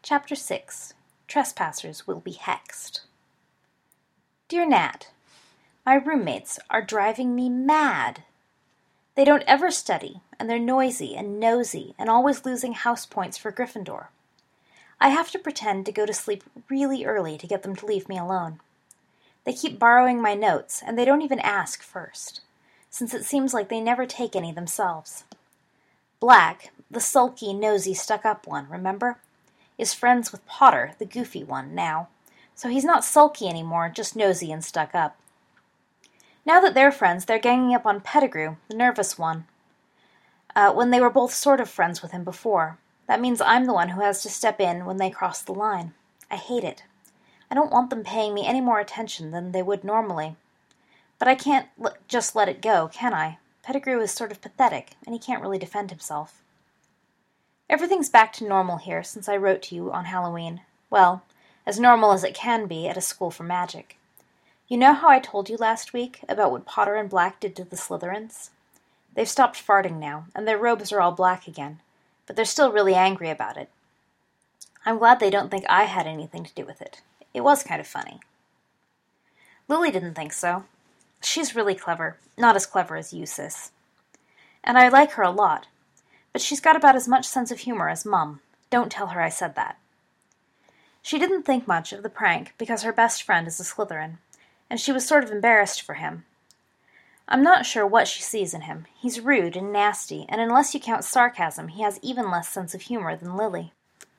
Chapter 6. Trespassers Will Be Hexed. Dear Nat, my roommates are driving me mad. They don't ever study, and they're noisy and nosy and always losing house points for Gryffindor. I have to pretend to go to sleep really early to get them to leave me alone. They keep borrowing my notes, and they don't even ask first, since it seems like they never take any themselves. Black, the sulky, nosy, stuck-up one, remember? Is friends with Potter, the goofy one, now, so he's not sulky anymore, just nosy and stuck up. Now that they're friends, they're ganging up on Pettigrew, the nervous one, when they were both sort of friends with him before. That means I'm the one who has to step in when they cross the line. I hate it. I don't want them paying me any more attention than they would normally. But I can't just let it go, can I? Pettigrew is sort of pathetic, and he can't really defend himself. Everything's back to normal here since I wrote to you on Halloween. Well, as normal as it can be at a school for magic. You know how I told you last week about what Potter and Black did to the Slytherins? They've stopped farting now, and their robes are all black again, but they're still really angry about it. I'm glad they don't think I had anything to do with it. It was kind of funny. Lily didn't think so. She's really clever, not as clever as you, sis. And I like her a lot. But she's got about as much sense of humor as Mum. Don't tell her I said that. She didn't think much of the prank because her best friend is a Slytherin, and she was sort of embarrassed for him. I'm not sure what she sees in him. He's rude and nasty, and unless you count sarcasm, he has even less sense of humor than Lily.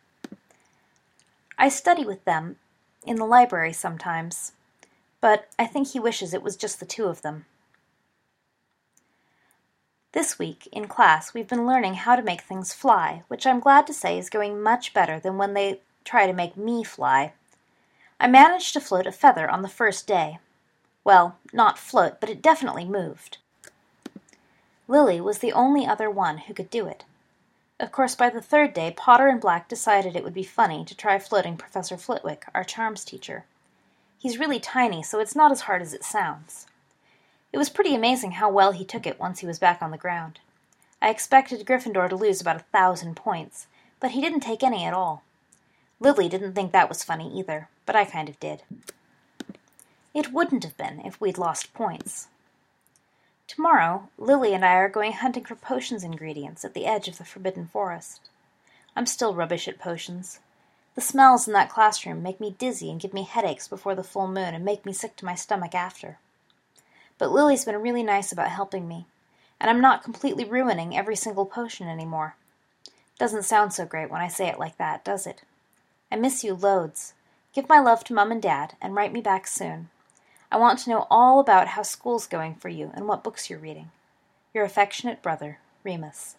I study with them in the library sometimes, but I think he wishes it was just the two of them. This week, in class, we've been learning how to make things fly, which I'm glad to say is going much better than when they try to make me fly. I managed to float a feather on the first day. Well, not float, but it definitely moved. Lily was the only other one who could do it. Of course, by the third day, Potter and Black decided it would be funny to try floating Professor Flitwick, our charms teacher. He's really tiny, so it's not as hard as it sounds. It was pretty amazing how well he took it once he was back on the ground. I expected Gryffindor to lose about 1,000 points, but he didn't take any at all. Lily didn't think that was funny either, but I kind of did. It wouldn't have been if we'd lost points. Tomorrow, Lily and I are going hunting for potions ingredients at the edge of the Forbidden Forest. I'm still rubbish at potions. The smells in that classroom make me dizzy and give me headaches before the full moon and make me sick to my stomach after. But Lily's been really nice about helping me, and I'm not completely ruining every single potion anymore. Doesn't sound so great when I say it like that, does it? I miss you loads. Give my love to Mum and Dad, and write me back soon. I want to know all about how school's going for you and what books you're reading. Your affectionate brother, Remus.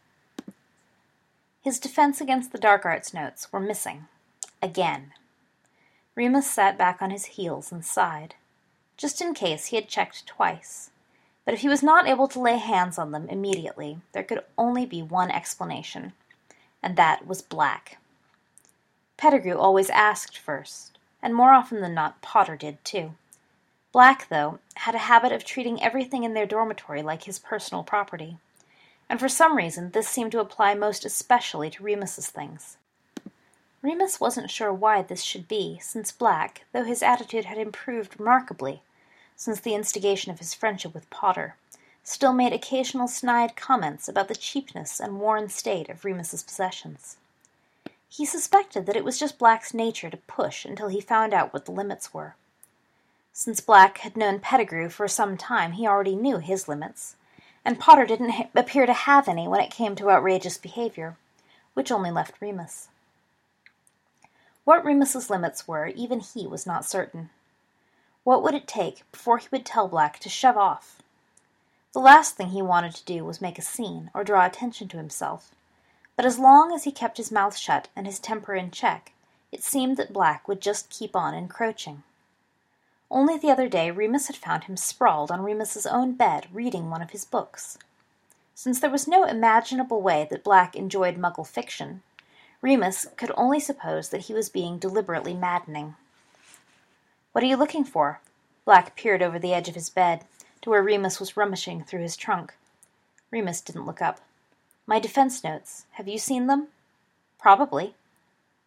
His defense against the dark arts notes were missing. Again. Remus sat back on his heels and sighed. Just in case, he had checked twice. But if he was not able to lay hands on them immediately, there could only be one explanation, and that was Black. Pettigrew always asked first, and more often than not, Potter did too. Black, though, had a habit of treating everything in their dormitory like his personal property, and for some reason this seemed to apply most especially to Remus's things. Remus wasn't sure why this should be, since Black, though his attitude had improved remarkably since the instigation of his friendship with Potter, still made occasional snide comments about the cheapness and worn state of Remus's possessions. He suspected that it was just Black's nature to push until he found out what the limits were. Since Black had known Pettigrew for some time, he already knew his limits, and Potter didn't appear to have any when it came to outrageous behavior, which only left Remus. What Remus's limits were, even he was not certain. What would it take before he would tell Black to shove off? The last thing he wanted to do was make a scene or draw attention to himself, but as long as he kept his mouth shut and his temper in check, it seemed that Black would just keep on encroaching. Only the other day Remus had found him sprawled on Remus's own bed reading one of his books. Since there was no imaginable way that Black enjoyed Muggle fiction, Remus could only suppose that he was being deliberately maddening. "What are you looking for?" Black peered over the edge of his bed, to where Remus was rummaging through his trunk. Remus didn't look up. "My defense notes. Have you seen them?" "Probably."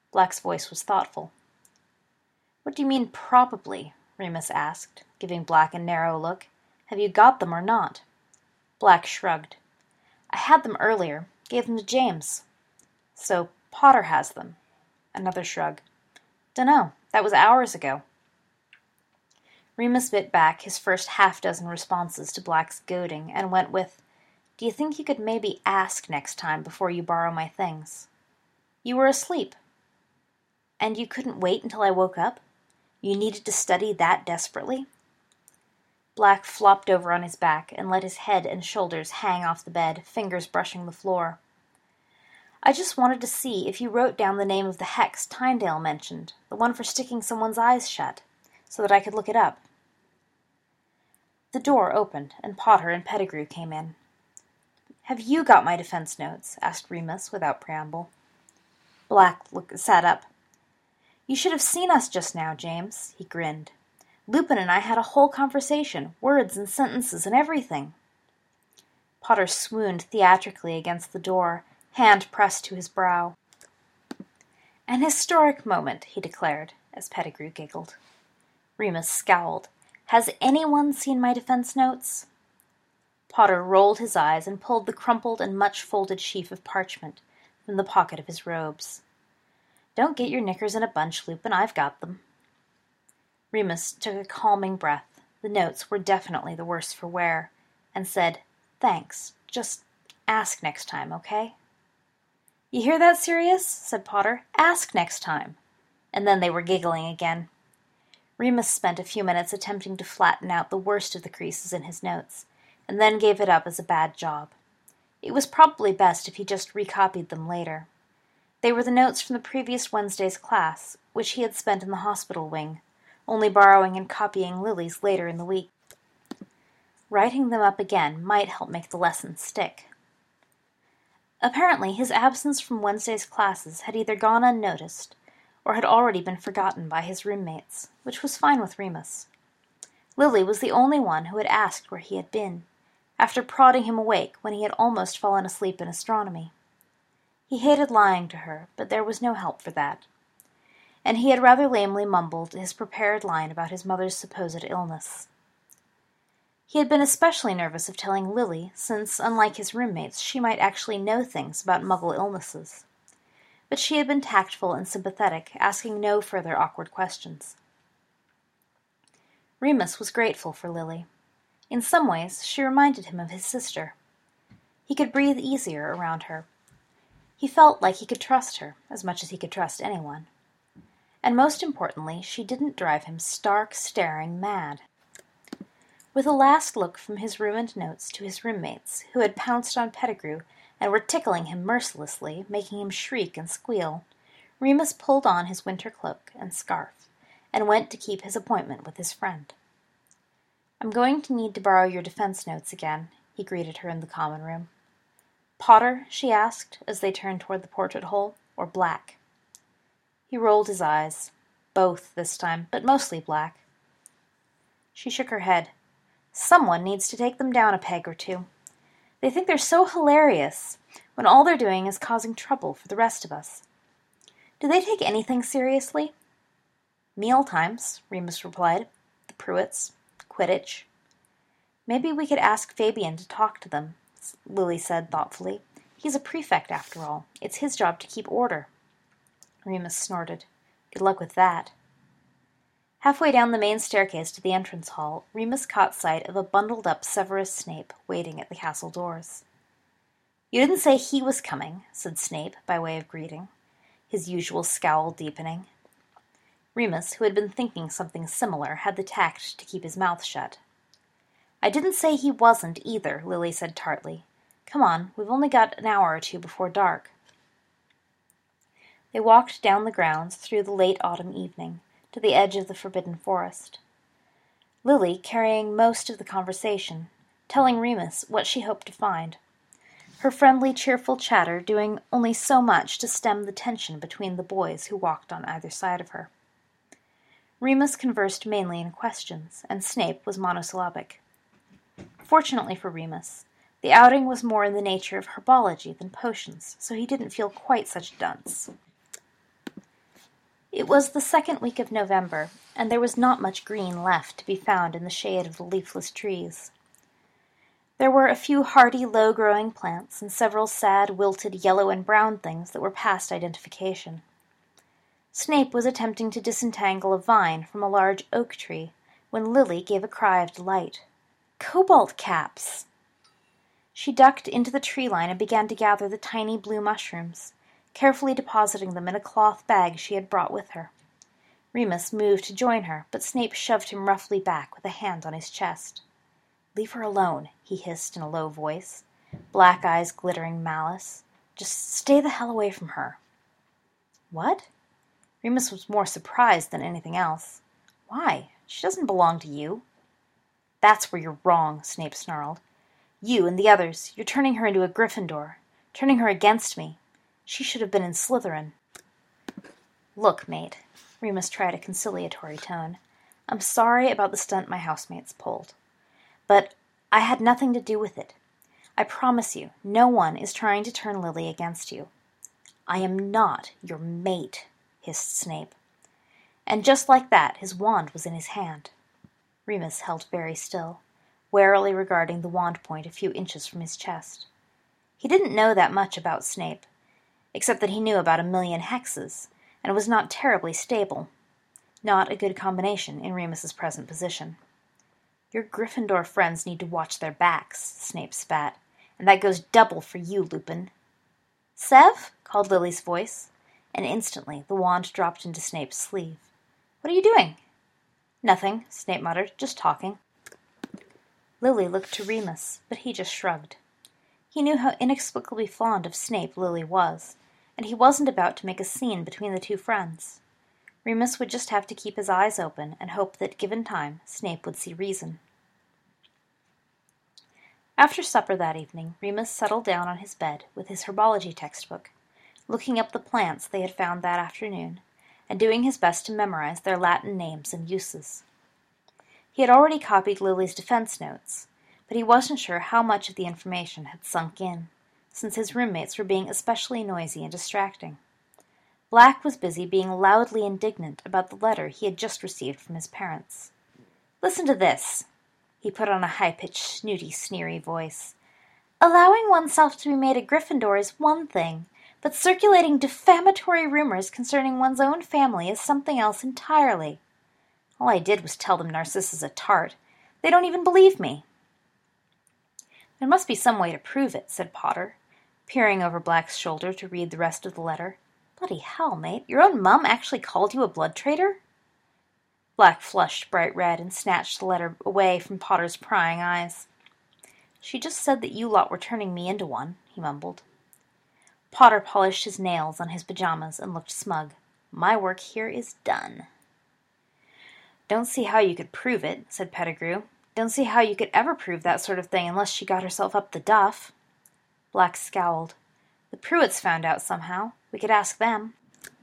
Black's voice was thoughtful. What do you mean, probably? Remus asked, giving Black a narrow look. Have you got them or not? Black shrugged. I had them earlier. Gave them to James. So Potter has them. Another shrug. Dunno. That was hours ago. Remus bit back his first half-dozen responses to Black's goading and went with, Do you think you could maybe ask next time before you borrow my things? You were asleep. And you couldn't wait until I woke up? You needed to study that desperately? Black flopped over on his back and let his head and shoulders hang off the bed, fingers brushing the floor. I just wanted to see if you wrote down the name of the hex Tyndale mentioned, the one for sticking someone's eyes shut, so that I could look it up. The door opened, and Potter and Pettigrew came in. Have you got my defense notes? Asked Remus without preamble. Black sat up. You should have seen us just now, James, he grinned. Lupin and I had a whole conversation, words and sentences and everything. Potter swooned theatrically against the door, hand pressed to his brow. An historic moment, he declared, as Pettigrew giggled. Remus scowled. Has anyone seen my defense notes? Potter rolled his eyes and pulled the crumpled and much-folded sheaf of parchment from the pocket of his robes. Don't get your knickers in a bunch, Lupin. I've got them. Remus took a calming breath. The notes were definitely the worse for wear, and said, Thanks. Just ask next time, okay? You hear that, Sirius? Said Potter. Ask next time. And then they were giggling again. Remus spent a few minutes attempting to flatten out the worst of the creases in his notes, and then gave it up as a bad job. It was probably best if he just recopied them later. They were the notes from the previous Wednesday's class, which he had spent in the hospital wing, only borrowing and copying Lily's later in the week. Writing them up again might help make the lesson stick. Apparently, his absence from Wednesday's classes had either gone unnoticed or had already been forgotten by his roommates, which was fine with Remus. Lily was the only one who had asked where he had been, after prodding him awake when he had almost fallen asleep in astronomy. He hated lying to her, but there was no help for that. And he had rather lamely mumbled his prepared line about his mother's supposed illness. He had been especially nervous of telling Lily, since, unlike his roommates, she might actually know things about Muggle illnesses. But she had been tactful and sympathetic, asking no further awkward questions. Remus was grateful for Lily. In some ways, she reminded him of his sister. He could breathe easier around her. He felt like he could trust her, as much as he could trust anyone. And most importantly, she didn't drive him stark, staring mad. With a last look from his ruined notes to his roommates, who had pounced on Pettigrew and were tickling him mercilessly, making him shriek and squeal, Remus pulled on his winter cloak and scarf, and went to keep his appointment with his friend. I'm going to need to borrow your defense notes again, he greeted her in the common room. Potter, she asked, as they turned toward the portrait hole, or Black? He rolled his eyes. Both, this time, but mostly Black. She shook her head. Someone needs to take them down a peg or two. They think they're so hilarious, when all they're doing is causing trouble for the rest of us. Do they take anything seriously? Meal times, Remus replied. The Pruitts. Quidditch. Maybe we could ask Fabian to talk to them, Lily said thoughtfully. He's a prefect, after all. It's his job to keep order. Remus snorted. Good luck with that. Halfway down the main staircase to the entrance hall, Remus caught sight of a bundled-up Severus Snape waiting at the castle doors. You didn't say he was coming, said Snape by way of greeting, his usual scowl deepening. Remus, who had been thinking something similar, had the tact to keep his mouth shut. I didn't say he wasn't either, Lily said tartly. Come on, we've only got an hour or two before dark. They walked down the grounds through the late autumn evening, to the edge of the forbidden forest. Lily carrying most of the conversation, telling Remus what she hoped to find. Her friendly, cheerful chatter doing only so much to stem the tension between the boys who walked on either side of her. Remus conversed mainly in questions, and Snape was monosyllabic. Fortunately for Remus, the outing was more in the nature of herbology than potions, so he didn't feel quite such a dunce. It was the second week of November, and there was not much green left to be found in the shade of the leafless trees. There were a few hardy, low-growing plants and several sad, wilted yellow and brown things that were past identification. Snape was attempting to disentangle a vine from a large oak tree when Lily gave a cry of delight. "Cobalt caps!" She ducked into the tree line and began to gather the tiny blue mushrooms, carefully depositing them in a cloth bag she had brought with her. Remus moved to join her, but Snape shoved him roughly back with a hand on his chest. "Leave her alone," he hissed in a low voice, black eyes glittering malice. "Just stay the hell away from her." "What?" Remus was more surprised than anything else. "Why? She doesn't belong to you." "That's where you're wrong," Snape snarled. "You and the others, you're turning her into a Gryffindor, turning her against me. She should have been in Slytherin." "Look, mate," Remus tried a conciliatory tone, "I'm sorry about the stunt my housemates pulled. But I had nothing to do with it. I promise you, no one is trying to turn Lily against you." "I am not your mate," hissed Snape. And just like that, his wand was in his hand. Remus held very still, warily regarding the wand point a few inches from his chest. He didn't know that much about Snape, except that he knew about 1,000,000 hexes, and was not terribly stable. Not a good combination in Remus's present position. "Your Gryffindor friends need to watch their backs," Snape spat, "and that goes double for you, Lupin." "Sev?" called Lily's voice, and instantly the wand dropped into Snape's sleeve. "What are you doing?" "Nothing," Snape muttered, "just talking." Lily looked to Remus, but he just shrugged. He knew how inexplicably fond of Snape Lily was, and he wasn't about to make a scene between the two friends. Remus would just have to keep his eyes open and hope that, given time, Snape would see reason. After supper that evening, Remus settled down on his bed with his herbology textbook, looking up the plants they had found that afternoon, and doing his best to memorize their Latin names and uses. He had already copied Lily's defense notes, but he wasn't sure how much of the information had sunk in, since his roommates were being especially noisy and distracting. Black was busy being loudly indignant about the letter he had just received from his parents. "Listen to this," he put on a high-pitched, snooty, sneery voice. "Allowing oneself to be made a Gryffindor is one thing, but circulating defamatory rumors concerning one's own family is something else entirely. All I did was tell them Narcissa's a tart. They don't even believe me." "There must be some way to prove it," said Potter, peering over Black's shoulder to read the rest of the letter. "Bloody hell, mate, your own mum actually called you a blood traitor?" Black flushed bright red and snatched the letter away from Potter's prying eyes. "She just said that you lot were turning me into one," he mumbled. Potter polished his nails on his pajamas and looked smug. "My work here is done." "Don't see how you could prove it," said Pettigrew. "Don't see how you could ever prove that sort of thing unless she got herself up the duff." Black scowled. "The Pruitts found out somehow. We could ask them."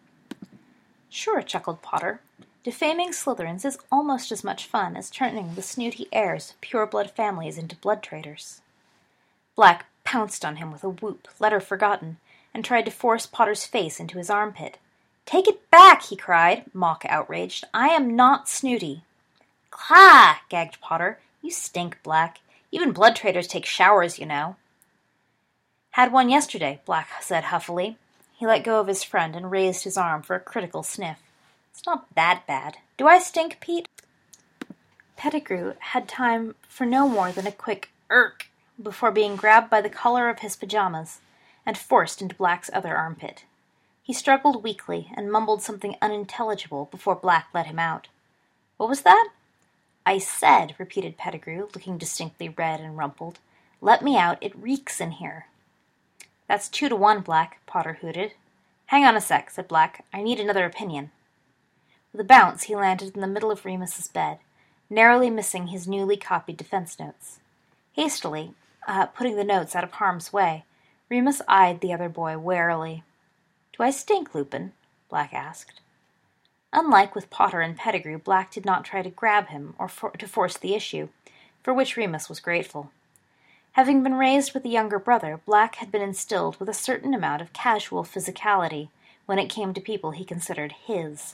"Sure," chuckled Potter. "Defaming Slytherins is almost as much fun as turning the snooty heirs of pure-blood families into blood traitors." Black pounced on him with a whoop, letter forgotten, and tried to force Potter's face into his armpit. "Take it back!" he cried, mock-outraged. "I am not snooty." "Clah!" gagged Potter. "You stink, Black. Even blood traitors take showers, you know." "Had one yesterday," Black said huffily. He let go of his friend and raised his arm for a critical sniff. "It's not that bad. Do I stink, Pete?" Pettigrew had time for no more than a quick "irk" before being grabbed by the collar of his pajamas and forced into Black's other armpit. He struggled weakly and mumbled something unintelligible before Black let him out. "What was that?" "I said," repeated Pettigrew, looking distinctly red and rumpled, "let me out. It reeks in here." "That's 2-to-1, Black," Potter hooted. "Hang on a sec," said Black. "I need another opinion." With a bounce, he landed in the middle of Remus's bed, narrowly missing his newly copied defense notes. Hastily, putting the notes out of harm's way, Remus eyed the other boy warily. "Do I stink, Lupin?" Black asked. Unlike with Potter and Pettigrew, Black did not try to grab him or to force the issue, for which Remus was grateful. Having been raised with a younger brother, Black had been instilled with a certain amount of casual physicality, when it came to people he considered his.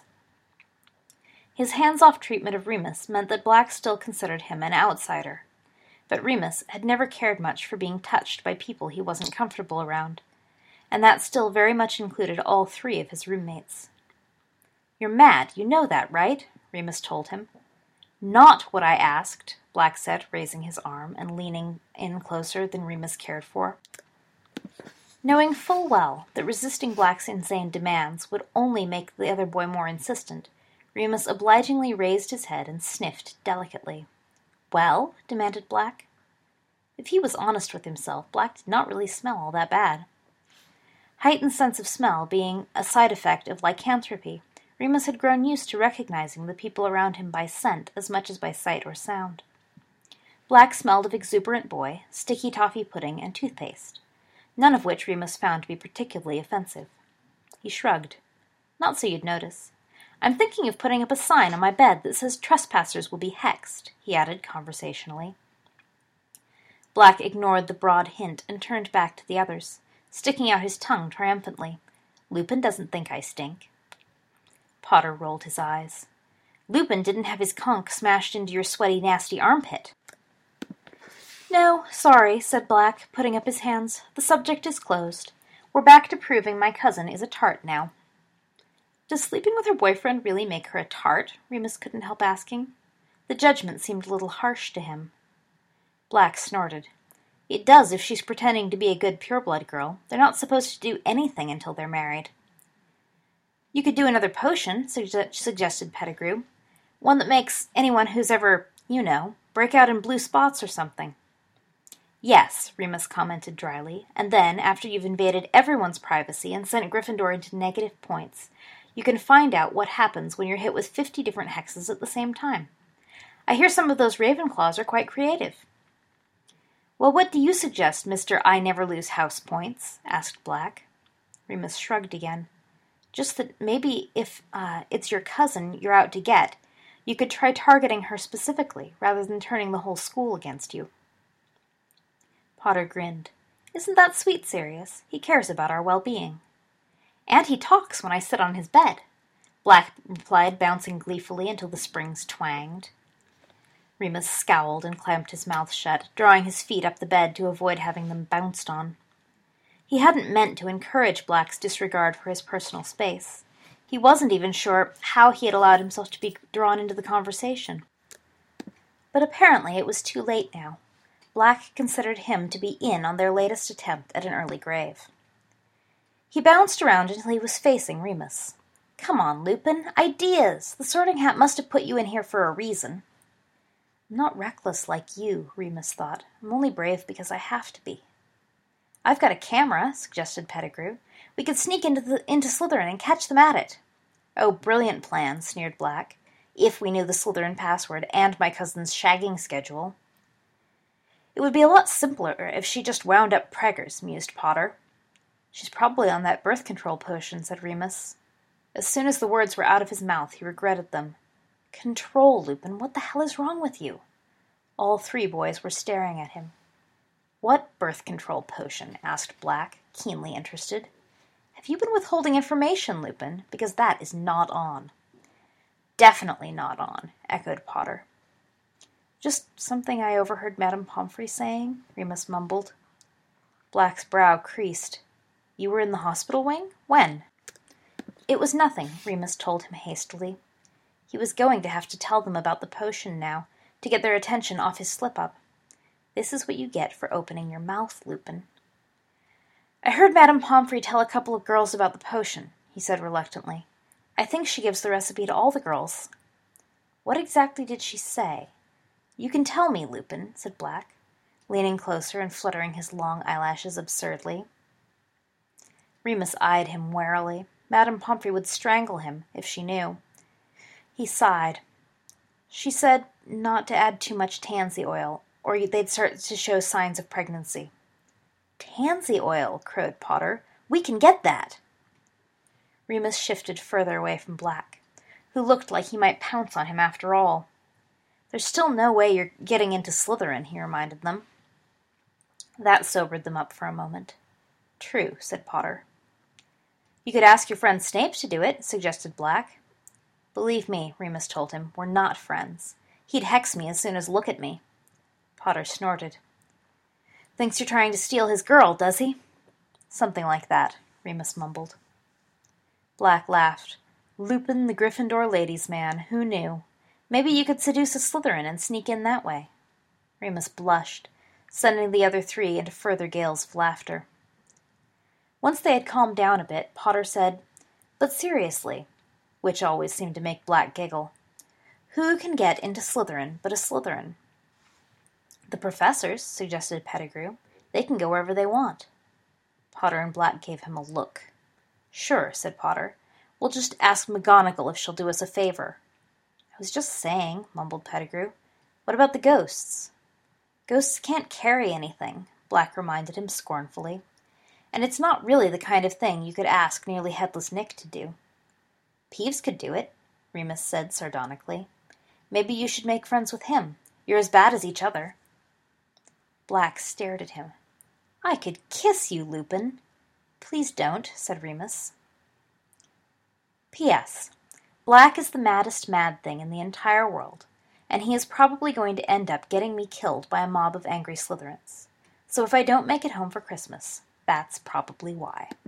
His hands-off treatment of Remus meant that Black still considered him an outsider, but Remus had never cared much for being touched by people he wasn't comfortable around, and that still very much included all 3 of his roommates. "You're mad, you know that, right?" Remus told him. "Not what I asked," Black said, raising his arm and leaning in closer than Remus cared for. Knowing full well that resisting Black's insane demands would only make the other boy more insistent, Remus obligingly raised his head and sniffed delicately. "Well?" demanded Black. If he was honest with himself, Black did not really smell all that bad. Heightened sense of smell being a side effect of lycanthropy, Remus had grown used to recognizing the people around him by scent as much as by sight or sound. Black smelled of exuberant boy, sticky toffee pudding, and toothpaste, none of which Remus found to be particularly offensive. He shrugged. "Not so you'd notice. I'm thinking of putting up a sign on my bed that says trespassers will be hexed," he added conversationally. Black ignored the broad hint and turned back to the others, sticking out his tongue triumphantly. "Lupin doesn't think I stink." Potter rolled his eyes. "Lupin didn't have his conch smashed into your sweaty, nasty armpit." "No, sorry," said Black, putting up his hands. "The subject is closed. We're back to proving my cousin is a tart now." "Does sleeping with her boyfriend really make her a tart?" Remus couldn't help asking. The judgment seemed a little harsh to him. Black snorted. "It does if she's pretending to be a good pureblood girl. They're not supposed to do anything until they're married." "You could do another potion," suggested Pettigrew. "One that makes anyone who's ever, break out in blue spots or something." "Yes," Remus commented dryly, "and then, after you've invaded everyone's privacy and sent Gryffindor into negative points, you can find out what happens when you're hit with 50 different hexes at the same time. I hear some of those Ravenclaws are quite creative." "Well, what do you suggest, Mr. I Never Lose House Points?" asked Black. Remus shrugged again. "Just that maybe if it's your cousin you're out to get, you could try targeting her specifically, rather than turning the whole school against you." Potter grinned. "Isn't that sweet, Sirius? He cares about our well-being." "And he talks when I sit on his bed," Black replied, bouncing gleefully until the springs twanged. Remus scowled and clamped his mouth shut, drawing his feet up the bed to avoid having them bounced on. He hadn't meant to encourage Black's disregard for his personal space. He wasn't even sure how he had allowed himself to be drawn into the conversation. But apparently it was too late now. Black considered him to be in on their latest attempt at an early grave. He bounced around until he was facing Remus. "Come on, Lupin, ideas! The Sorting Hat must have put you in here for a reason." "I'm not reckless like you," Remus thought. "I'm only brave because I have to be." "I've got a camera," suggested Pettigrew. "We could sneak into Slytherin and catch them at it." "Oh, brilliant plan," sneered Black. "If we knew the Slytherin password and my cousin's shagging schedule." "It would be a lot simpler if she just wound up preggers," mused Potter. "She's probably on that birth control potion," said Remus. As soon as the words were out of his mouth, he regretted them. "Control, Lupin, what the hell is wrong with you?" All 3 boys were staring at him. "What birth control potion?" asked Black, keenly interested. "Have you been withholding information, Lupin? Because that is not on." "Definitely not on," echoed Potter. "Just something I overheard Madame Pomfrey saying," Remus mumbled. Black's brow creased. "You were in the hospital wing? When?" "It was nothing," Remus told him hastily. He was going to have to tell them about the potion now, to get their attention off his slip-up. "This is what you get for opening your mouth, Lupin." "I heard Madame Pomfrey tell a couple of girls about the potion," he said reluctantly. "I think she gives the recipe to all the girls." "What exactly did she say?" "You can tell me, Lupin," said Black, leaning closer and fluttering his long eyelashes absurdly. Remus eyed him warily. Madame Pomfrey would strangle him, if she knew. He sighed. "She said not to add too much tansy oil, or they'd start to show signs of pregnancy." "Tansy oil," crowed Potter. "We can get that." Remus shifted further away from Black, who looked like he might pounce on him after all. "There's still no way you're getting into Slytherin," he reminded them. That sobered them up for a moment. "True," said Potter. You could ask your friend Snape to do it, suggested Black. Believe me, Remus told him, we're not friends. He'd hex me as soon as look at me. Potter snorted. Thinks you're trying to steal his girl, does he? Something like that, Remus mumbled. Black laughed. Lupin, the Gryffindor ladies' man, who knew? Maybe you could seduce a Slytherin and sneak in that way. Remus blushed, sending the other three into further gales of laughter. Once they had calmed down a bit, Potter said, But seriously, which always seemed to make Black giggle, who can get into Slytherin but a Slytherin? The professors, suggested Pettigrew. They can go wherever they want. Potter and Black gave him a look. Sure, said Potter. We'll just ask McGonagall if she'll do us a favor. I was just saying, mumbled Pettigrew. What about the ghosts? Ghosts can't carry anything, Black reminded him scornfully. And it's not really the kind of thing you could ask Nearly Headless Nick to do. Peeves could do it, Remus said sardonically. Maybe you should make friends with him. You're as bad as each other. Black stared at him. I could kiss you, Lupin. Please don't, said Remus. P.S. Black is the maddest mad thing in the entire world, and he is probably going to end up getting me killed by a mob of angry Slytherins. So if I don't make it home for Christmas, that's probably why.